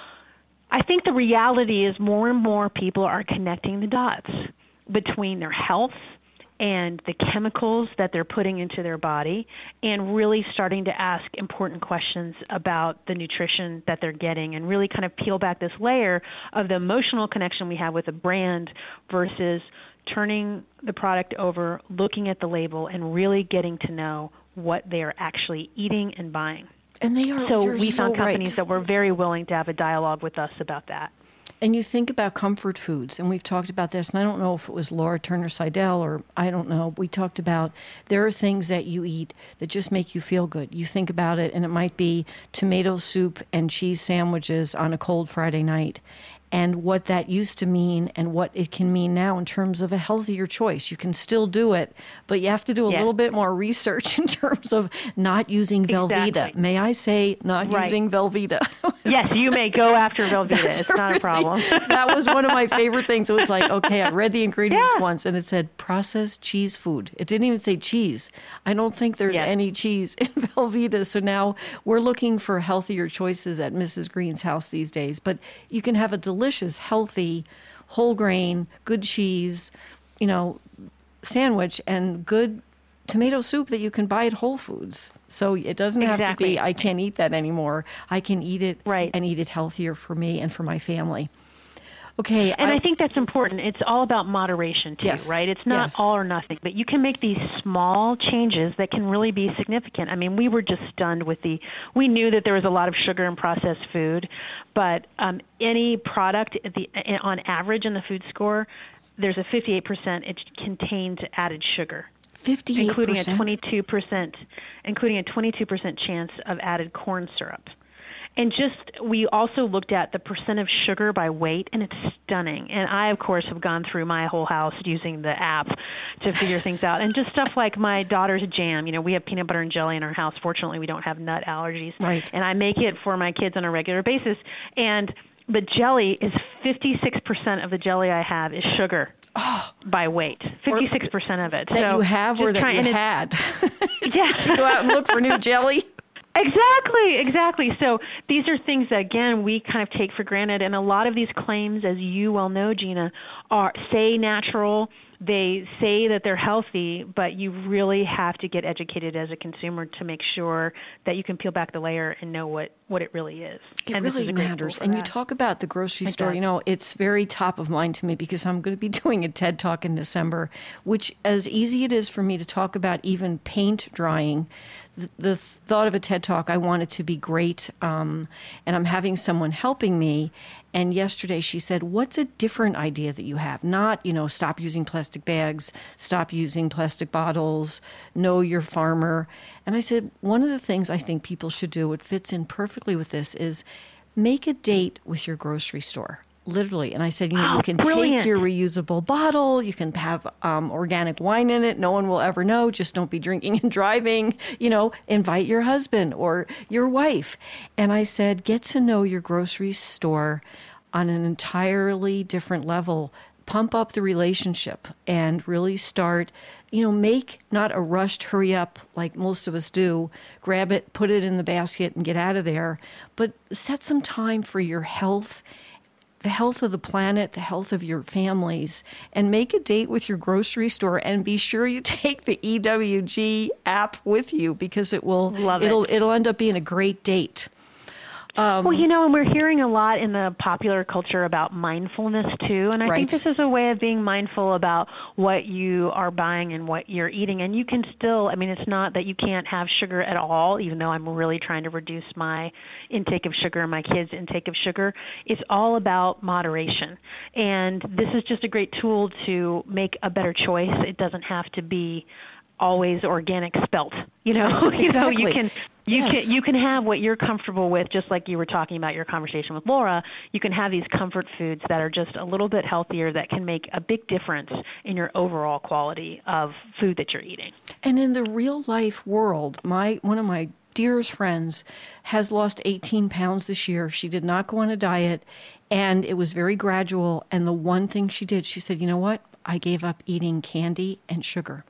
the reality is more and more people are connecting the dots between their health and the chemicals that they're putting into their body, and really starting to ask important questions about the nutrition that they're getting, and really kind of peel back this layer of the emotional connection we have with a brand versus turning the product over, looking at the label, and really getting to know what they're actually eating and buying. And they are. So we found companies that were very willing to have a dialogue with us about that. And you think about comfort foods, and we've talked about this, and I don't know if it was Laura Turner Seidel or I don't know. We talked about there are things that you eat that just make you feel good. You think about it, and it might be tomato soup and cheese sandwiches on a cold Friday night. And what that used to mean and what it can mean now in terms of a healthier choice. You can still do it, but you have to do a little bit more research in terms of not using Velveeta. Exactly. May I say not using Velveeta? Yes, you may go after Velveeta. It's not a problem. That was one of my favorite things. It was like, okay, I read the ingredients once, and it said processed cheese food. It didn't even say cheese. I don't think there's any cheese in Velveeta. So now we're looking for healthier choices at Mrs. Green's house these days. But you can have a delicious, healthy, whole grain, good cheese, sandwich and good tomato soup that you can buy at Whole Foods. So it doesn't have to be, I can't eat that anymore. I can eat it and eat it healthier for me and for my family. Okay. And I think that's important. It's all about moderation, too, right? It's not all or nothing, but you can make these small changes that can really be significant. I mean, we were just stunned with we knew that there was a lot of sugar in processed food, but any product on average in the food score, there's a 58% it contains added sugar. 58%? Including a 22% chance of added corn syrup. And we also looked at the percent of sugar by weight, and it's stunning. And I, of course, have gone through my whole house using the app to figure things out. And just stuff like my daughter's jam. We have peanut butter and jelly in our house. Fortunately, we don't have nut allergies. Right. And I make it for my kids on a regular basis. And the jelly is 56% of the jelly I have is sugar. By weight, 56% of it. That you have or that you had. Yeah. Go out and look for new jelly. Exactly. So these are things that, again, we kind of take for granted. And a lot of these claims, as you well know, Gina, say natural. They say that they're healthy, but you really have to get educated as a consumer to make sure that you can peel back the layer and know what it really is. It really matters. And you talk about the grocery store, it's very top of mind to me because I'm going to be doing a TED Talk in December, which as easy it is for me to talk about even paint drying, the thought of a TED Talk, I want it to be great, and I'm having someone helping me. And yesterday she said, what's a different idea that you have? Not, stop using plastic bags, stop using plastic bottles, know your farmer. And I said, one of the things I think people should do, it fits in perfectly with this, is make a date with your grocery store. Literally. And I said, you can take your reusable bottle. You can have organic wine in it. No one will ever know. Just don't be drinking and driving. Invite your husband or your wife. And I said, get to know your grocery store on an entirely different level. Pump up the relationship and really start, make not a rushed hurry up like most of us do, grab it, put it in the basket and get out of there, but set some time for your health, the health of the planet, the health of your families, and make a date with your grocery store, and be sure you take the EWG app with you, because it'll end up being a great date. Well, and we're hearing a lot in the popular culture about mindfulness too, and I think this is a way of being mindful about what you are buying and what you're eating. And you can still, it's not that you can't have sugar at all, even though I'm really trying to reduce my intake of sugar and my kids' intake of sugar. It's all about moderation, and this is just a great tool to make a better choice. It doesn't have to be always organic spelt, Exactly. You can have what you're comfortable with, just like you were talking about your conversation with Laura. You can have these comfort foods that are just a little bit healthier, that can make a big difference in your overall quality of food that you're eating. And in the real life world, one of my dearest friends has lost 18 pounds this year. She did not go on a diet, and it was very gradual. And the one thing she did, she said, you know what? I gave up eating candy and sugar.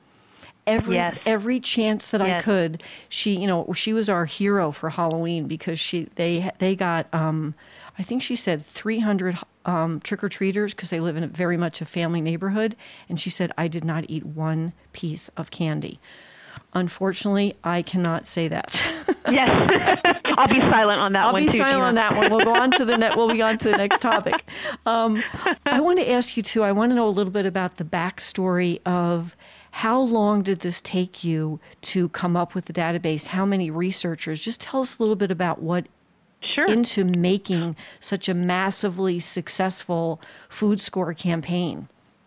Every chance that I could, she was our hero for Halloween, because they got, I think she said 300 trick-or-treaters, because they live in very much a family neighborhood. And she said, I did not eat one piece of candy. Unfortunately, I cannot say that. Yes. I'll be silent on that one, too. I'll be silent on that one. We'll go on to the next topic. I want to ask you, too, I want to know a little bit about the backstory of how long did this take you to come up with the database? How many researchers? Just tell us a little bit about what into making such a massively successful food score campaign.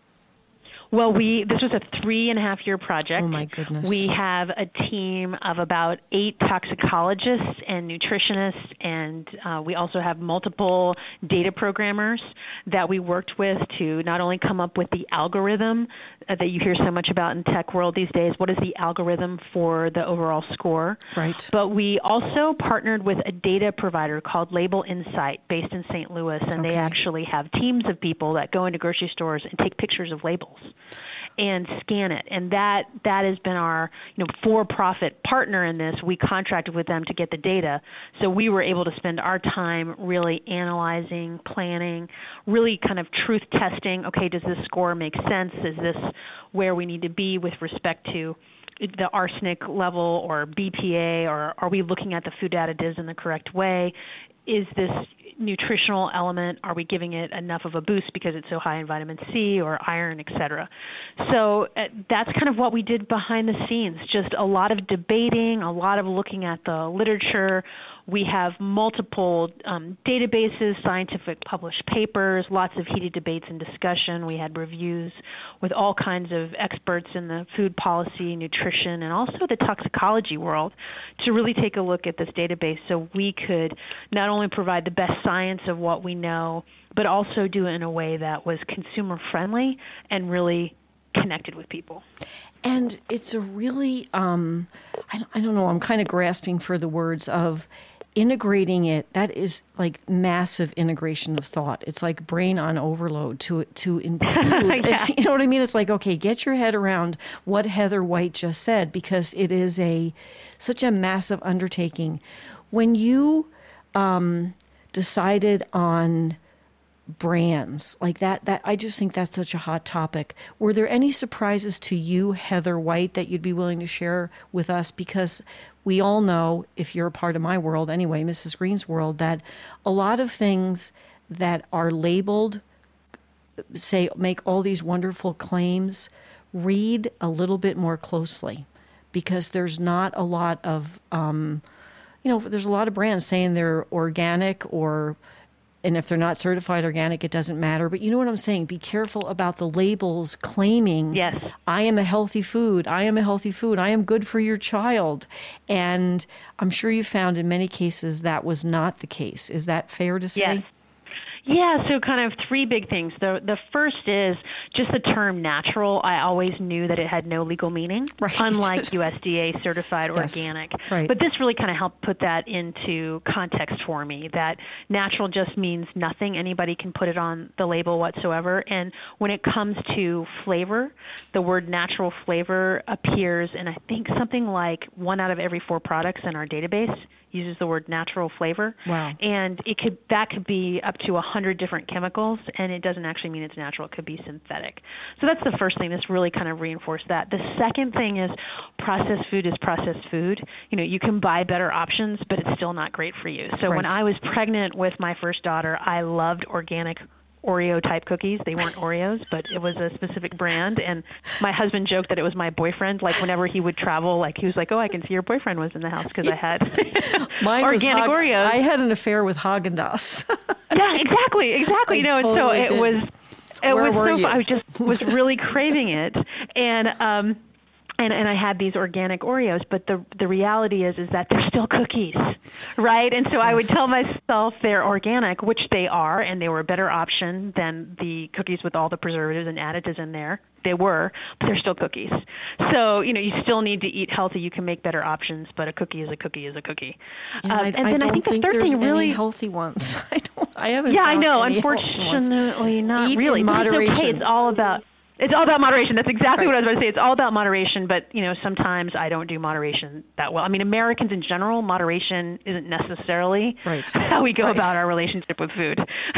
Well, this was a 3.5-year project. Oh, my goodness. We have a team of about 8 toxicologists and nutritionists, and we also have multiple data programmers that we worked with to not only come up with the algorithm that you hear so much about in tech world these days, what is the algorithm for the overall score? Right. But we also partnered with a data provider called Label Insight, based in St. Louis, and they actually have teams of people that go into grocery stores and take pictures of labels and scan it. And that has been our for-profit partner in this. We contracted with them to get the data. So we were able to spend our time really analyzing, planning, really kind of truth testing. Okay, does this score make sense? Is this where we need to be with respect to the arsenic level or BPA, or are we looking at the food additives in the correct way? Is this nutritional element, are we giving it enough of a boost because it's so high in vitamin C or iron, et cetera? So that's kind of what we did behind the scenes, just a lot of debating, a lot of looking at the literature. We have multiple databases, scientific published papers, lots of heated debates and discussion. We had reviews with all kinds of experts in the food policy, nutrition, and also the toxicology world to really take a look at this database so we could not only provide the best science of what we know, but also do it in a way that was consumer friendly and really connected with people. And it's a really, I don't know, I'm kind of grasping for the words of integrating it. That is like massive integration of thought. It's like brain on overload to include. It's, you know what I mean? It's like, okay, get your head around what Heather White just said, because it is such a massive undertaking. When you decided on brands like that, I just think that's such a hot topic. Were there any surprises to you, Heather White, that you'd be willing to share with us? Because we all know, if you're a part of my world anyway, Mrs. Green's world, that a lot of things that are labeled, say, make all these wonderful claims, read a little bit more closely, because there's not a lot of, there's a lot of brands saying they're organic and if they're not certified organic, it doesn't matter. But you know what I'm saying? Be careful about the labels claiming, yes, I am a healthy food. I am a healthy food. I am good for your child. And I'm sure you found in many cases that was not the case. Is that fair to say? Yes. Yeah, so kind of three big things. The first is just the term natural. I always knew that it had no legal meaning, right, unlike USDA certified organic. Right. But this really kind of helped put that into context for me, that natural just means nothing. Anybody can put it on the label whatsoever. And when it comes to flavor, the word natural flavor appears in, I think, something like 1 out of every 4 products in our database uses the word natural flavor. Wow. And that could be up to 100 different chemicals, and it doesn't actually mean it's natural. It could be synthetic. So that's the first thing. This really kind of reinforced that. The second thing is processed food is processed food. You can buy better options, but it's still not great for you. So when I was pregnant with my first daughter, I loved organic Oreo-type cookies. They weren't Oreos, but it was a specific brand. And my husband joked that it was my boyfriend. Like, whenever he would travel, he was like, oh, I can see your boyfriend was in the house because I had Mine organic Oreos. I had an affair with Haagen-Dazs. Yeah, exactly. And so it was so fun. I just was really craving it. And I had these organic Oreos, but the reality is that they're still cookies, right? And so I would tell myself they're organic, which they are, and they were a better option than the cookies with all the preservatives and additives in there. They were, but they're still cookies. So, you still need to eat healthy. You can make better options, but a cookie is a cookie is a cookie. I don't think there's any healthy ones. I haven't. Yeah, found I know. any Unfortunately, not Eat really. in moderation. But it's okay. It's all about moderation. That's exactly what I was going to say. It's all about moderation, but, sometimes I don't do moderation that well. I mean, Americans in general, moderation isn't necessarily how we go about our relationship with food.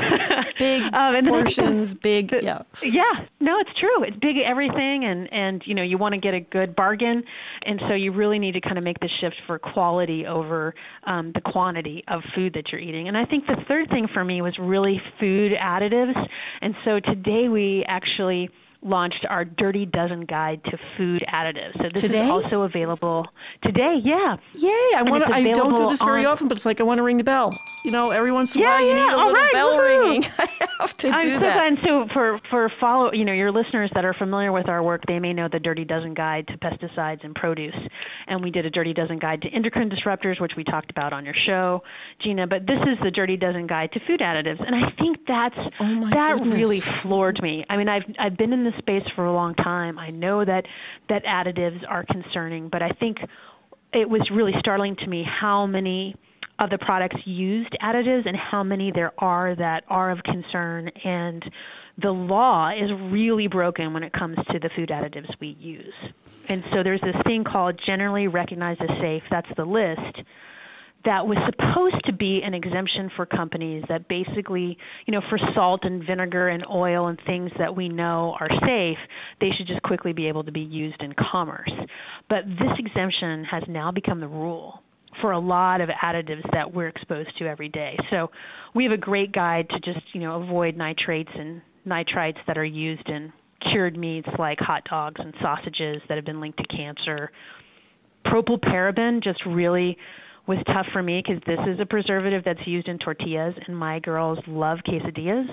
Big portions, yeah. Yeah, no, it's true. It's big everything, and you want to get a good bargain, and so you really need to kind of make the shift for quality over the quantity of food that you're eating. And I think the third thing for me was really food additives, and so today we actually launched our Dirty Dozen Guide to Food Additives. So this is also available today. Yeah. Yay! I don't do this very often, but it's like I want to ring the bell. Every once in a while you need a little bell ringing. I have to do that. And so for your listeners that are familiar with our work, they may know the Dirty Dozen Guide to Pesticides in Produce. And we did a Dirty Dozen Guide to Endocrine Disruptors, which we talked about on your show, Gina. But this is the Dirty Dozen Guide to Food Additives. And I think that really floored me. I mean, I've been in this space for a long time. I know that additives are concerning, but I think it was really startling to me how many of the products used additives and how many there are that are of concern, and the law is really broken when it comes to the food additives we use. And so there's this thing called generally recognized as safe, that's the list, that was supposed to be an exemption for companies that basically, for salt and vinegar and oil and things that we know are safe, they should just quickly be able to be used in commerce. But this exemption has now become the rule for a lot of additives that we're exposed to every day. So we have a great guide to just, avoid nitrates and nitrites that are used in cured meats like hot dogs and sausages that have been linked to cancer. Propylparaben just really was tough for me because this is a preservative that's used in tortillas, and my girls love quesadillas,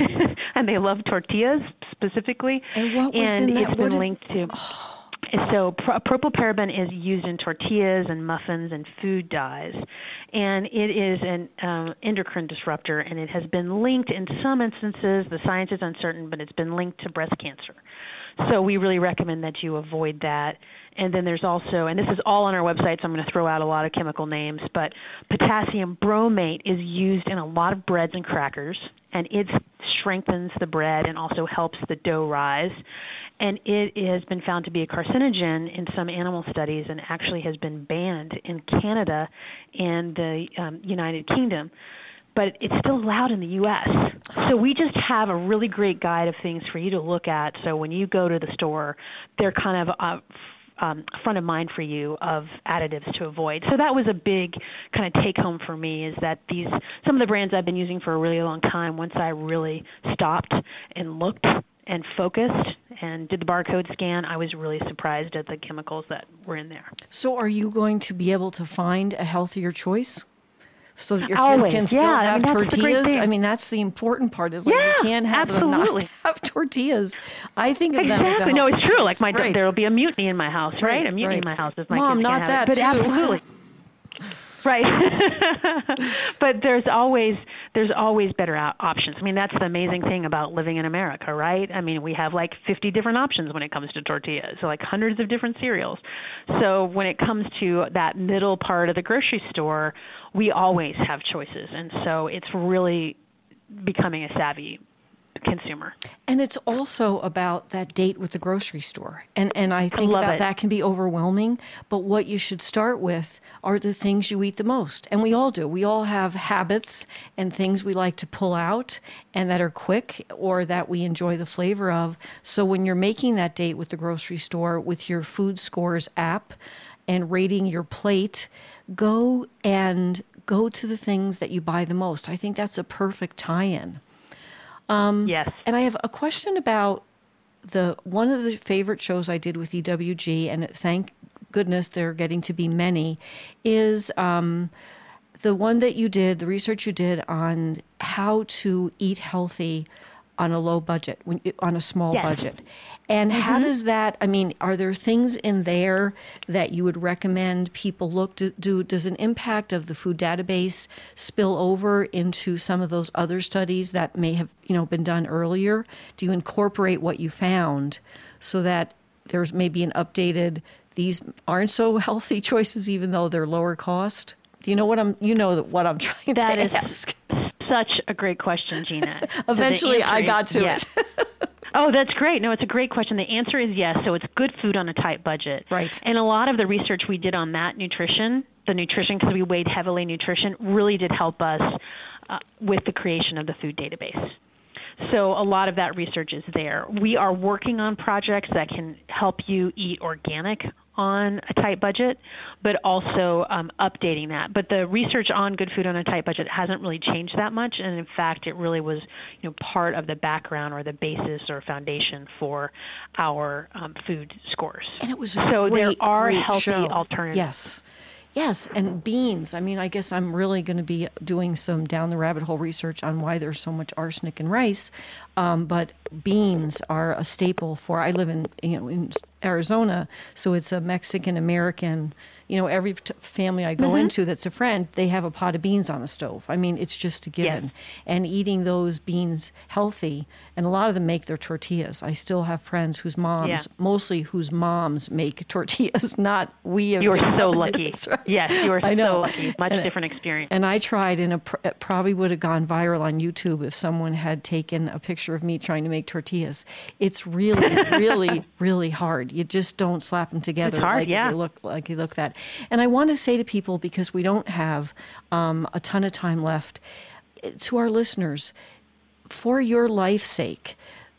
and they love tortillas specifically. And what was in that? It's been linked to. So propylparaben is used in tortillas and muffins and food dyes, and it is an endocrine disruptor, and it has been linked in some instances, the science is uncertain, but it's been linked to breast cancer. So we really recommend that you avoid that. And then there's also, and this is all on our website, so I'm going to throw out a lot of chemical names, but potassium bromate is used in a lot of breads and crackers, and it strengthens the bread and also helps the dough rise. And it has been found to be a carcinogen in some animal studies and actually has been banned in Canada and the United Kingdom. But it's still allowed in the U.S. So we just have a really great guide of things for you to look at. So when you go to the store, they're kind of front of mind for you of additives to avoid. So that was a big kind of take home for me, is that some of the brands I've been using for a really long time, once I really stopped and looked and focused and did the barcode scan, I was really surprised at the chemicals that were in there. So are you going to be able to find a healthier choice? So that your kids Always. can still have tortillas? I mean, that's the important part. Is like you can't have them not have tortillas. I think of them as a No, it's true. choice. Like there will be a mutiny in my house, right? A mutiny in my house if my Mom, kids not can't that have it. But too. absolutely. Right. But there's always better options. I mean, that's the amazing thing about living in America, right? I mean, we have like 50 different options when it comes to tortillas, so like hundreds of different cereals. So when it comes to that middle part of the grocery store, we always have choices. And so it's really becoming a savvy consumer. And it's also about that date with the grocery store. And I think about that can be overwhelming, but what you should start with are the things you eat the most. And we all do. We all have habits and things we like to pull out and that are quick or that we enjoy the flavor of. So when you're making that date with the grocery store with your Food Scores app and rating your plate, go to the things that you buy the most. I think that's a perfect tie-in. Yes. And I have a question about one of the favorite shows I did with EWG, and thank goodness there are getting to be many, is the one that you did, the research you did on how to eat healthy on a low budget, on a small budget. And how does that, I mean, are there things in there that you would recommend people look to do? Does an impact of the food database spill over into some of those other studies that may have, been done earlier? Do you incorporate what you found so that there's maybe an updated, these aren't so healthy choices even though they're lower cost? Do you know what I'm trying to ask? Such a great question, Gina. Eventually I got to it. Oh, that's great. No, it's a great question. The answer is yes. So it's good food on a tight budget. Right. And a lot of the research we did on that the nutrition, because we weighed heavily nutrition, really did help us with the creation of the food database. So a lot of that research is there. We are working on projects that can help you eat organic on a tight budget, but also updating that. But the research on good food on a tight budget hasn't really changed that much, and in fact, it really was part of the background or the basis or foundation for our food scores. And it was so great, there are great healthy show. alternatives. Yes, and beans. I mean, I guess I'm really going to be doing some down the rabbit hole research on why there's so much arsenic in rice. But beans are a staple for. I live in Arizona, so it's a Mexican American. Every family I go into that's a friend, they have a pot of beans on the stove. I mean, it's just a given. Yes. And eating those beans healthy, and a lot of them make their tortillas. I still have friends whose moms, mostly whose moms make tortillas, not we. You're so lucky. Right. Yes, you are so lucky. Much different experience. And I tried, and it probably would have gone viral on YouTube if someone had taken a picture of me trying to make tortillas. It's really, really, really hard. You just don't slap them together. It's hard, they look that. And I want to say to people, because we don't have a ton of time left, to our listeners, for your life's sake,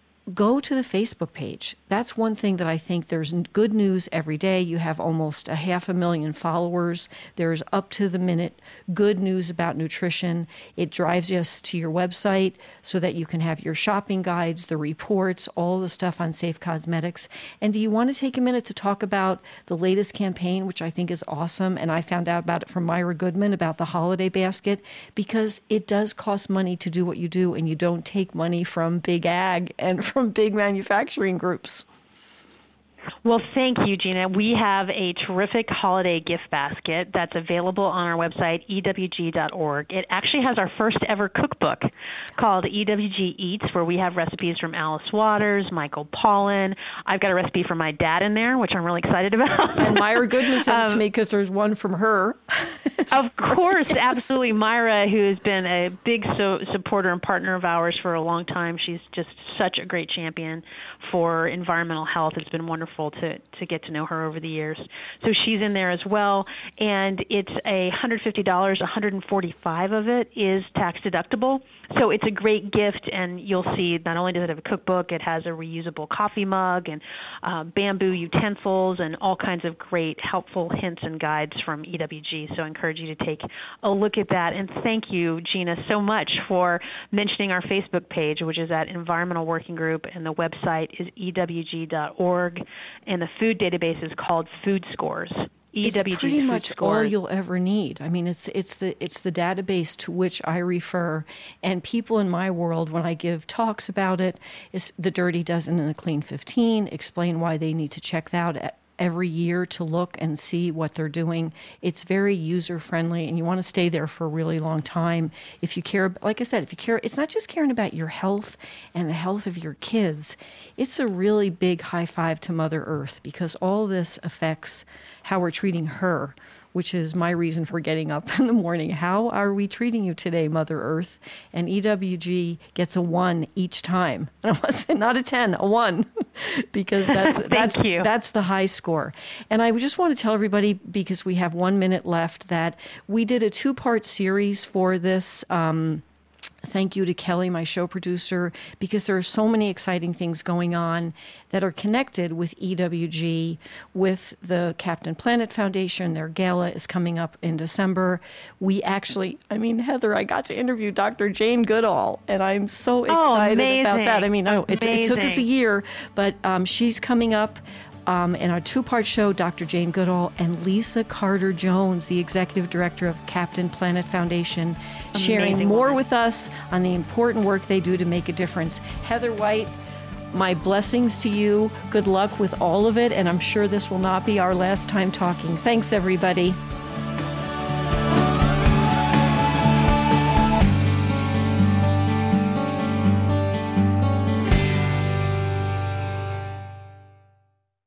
go to the Facebook page. That's one thing that I think there's good news every day. You have almost 500,000 followers. There's up-to-the-minute good news about nutrition. It drives us to your website so that you can have your shopping guides, the reports, all the stuff on Safe Cosmetics. And do you want to take a minute to talk about the latest campaign, which I think is awesome? And I found out about it from Myra Goodman about the holiday basket, because it does cost money to do what you do, and you don't take money from big ag and from big manufacturing groups. Well, thank you, Gina. We have a terrific holiday gift basket that's available on our website, ewg.org. It actually has our first ever cookbook called EWG Eats, where we have recipes from Alice Waters, Michael Pollan. I've got a recipe from my dad in there, which I'm really excited about. And Myra Goodman sent it to me because there's one from her. Of course, absolutely. Myra, who has been a big supporter and partner of ours for a long time, she's just such a great champion for environmental health. It's been wonderful to get to know her over the years. So she's in there as well, and it's $150. $145 of it is tax deductible. So it's a great gift, and you'll see not only does it have a cookbook, it has a reusable coffee mug and bamboo utensils and all kinds of great helpful hints and guides from EWG. So I encourage you to take a look at that. And thank you, Gina, so much for mentioning our Facebook page, which is at Environmental Working Group, and the website is ewg.org, and the food database is called Food Scores. It's pretty much all you'll ever need. I mean, it's the database to which I refer, and people in my world, when I give talks about it, is the Dirty Dozen and the Clean 15, explain why they need to check that out every year to look and see what they're doing. It's very user-friendly, and you want to stay there for a really long time. If you care, like I said, if you care, it's not just caring about your health and the health of your kids. It's a really big high five to Mother Earth, because all this affects how we're treating her, which is my reason for getting up in the morning. How are we treating you today, Mother Earth? And EWG gets a 1 each time. And I want to say not a 10, a 1, because that's the high score. And I just want to tell everybody, because we have 1 minute left, that we did a 2-part series for this. Thank you to Kelly, my show producer, because there are so many exciting things going on that are connected with EWG, with the Captain Planet Foundation. Their gala is coming up in December. We actually, Heather, I got to interview Dr. Jane Goodall, and I'm so excited about that. It took us a year, but she's coming up. In our 2-part show, Dr. Jane Goodall and Lisa Carter-Jones, the executive director of Captain Planet Foundation, sharing more with us on the important work they do to make a difference. Heather White, my blessings to you. Good luck with all of it, and I'm sure this will not be our last time talking. Thanks, everybody.